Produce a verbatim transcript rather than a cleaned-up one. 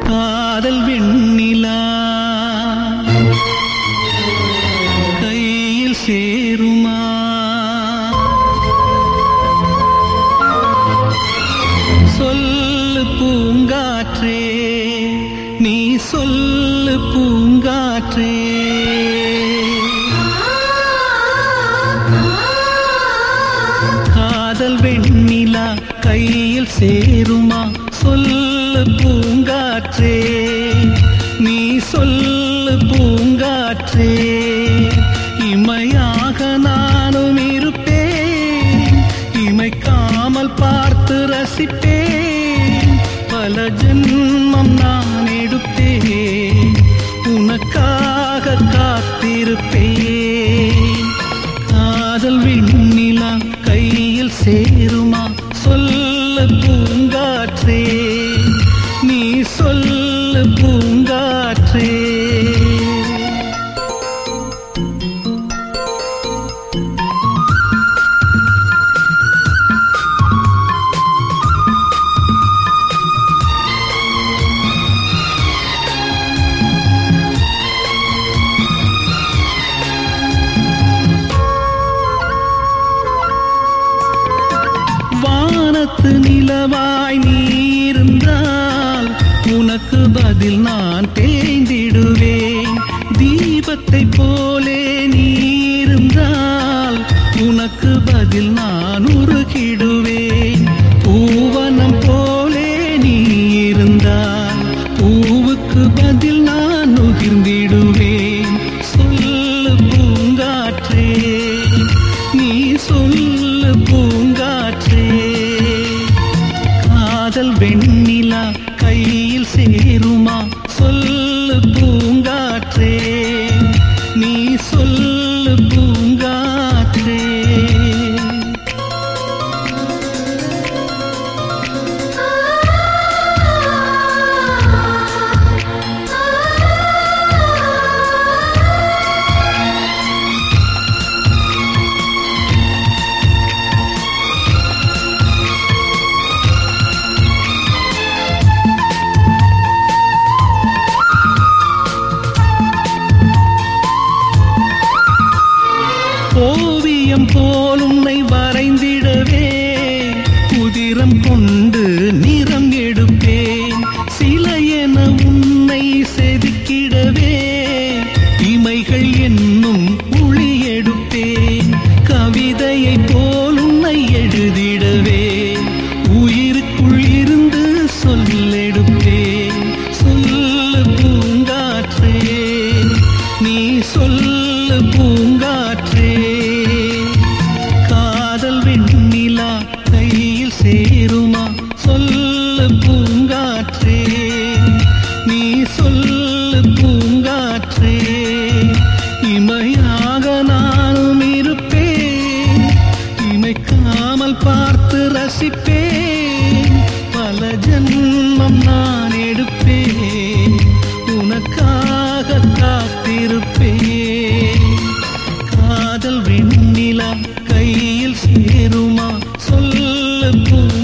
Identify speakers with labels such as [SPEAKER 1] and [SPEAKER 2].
[SPEAKER 1] காதல் வெண்ணிலா கையில் சேருமா? சொல்லு பூங்காற்றே, நீ சொல்லு பூங்காற்றே. காதல் வெண்ணிலா கையில் சேருமா? சொல்லு பூங்காற்றே, நீ சொல்லு பூங்காற்றே. இமையாக நானும் இருப்பேன், இமைக்காமல் பார்த்து ரசிப்பேன். பல ஜென்மம் நான் எடுப்பேன், உனக்காக காத்திருப்பேன். காதல் வெண்ணிலா கையில் சேருமா? சொல்லு பூங்காற்றே, நீ சொல்லு பூங்காற்றே. வானத்து நிலவாய் நீ இருந்தால் உனக்கு பதில் நான் தேய்ந்திடுவேன். தீபத்தை போலே நீ இருந்தால் உனக்கு பதில் நான் உருகிடுவேன். பூவனம் போலே நீ இருந்தால் பூவுக்கு பதில் நான் உகிர்ந்திடுவேன். சொல்லு பூங்காற்றே, நீ சொல்லு பூங்காற்றே. காதல் வெண்ணிலா கையில் சேருமா? சொல்லு பூங்காற்றே, நீ சொல்லு பூங்காற்றே. ஓவியம் போல் உன்னை வரைந்திடவே உதிரம் கொண்டு நிறம் எடுப்பேன். சிலை என உன்னை செதுக்கிடவே இமைகள் என்னும் ஒளி எடுப்பேன். கவிதையை போல் உன்னை எழுதிடவே உயிருக்குள் இருந்து சொல்லெடுப்பேன். சொல்லு பூங்காற்றே, நீ சொல்லு பூங்காற்றே. காதல் வெண்ணிலா கையில் சேருமா? சொல்லு பூங்காற்றே, நீ சொல்லு பூங்காற்றே. இமையாக நானும் இருப்பேன், இமைக்காமல் பார்த்து ரசிப்பேன். பல ஜென்மம் நான் எடுப்பேன், உனக்காக காத்திருப்பேன். காதல் வெண்ணிலா கையில் சேருமா? சொல்லு பூ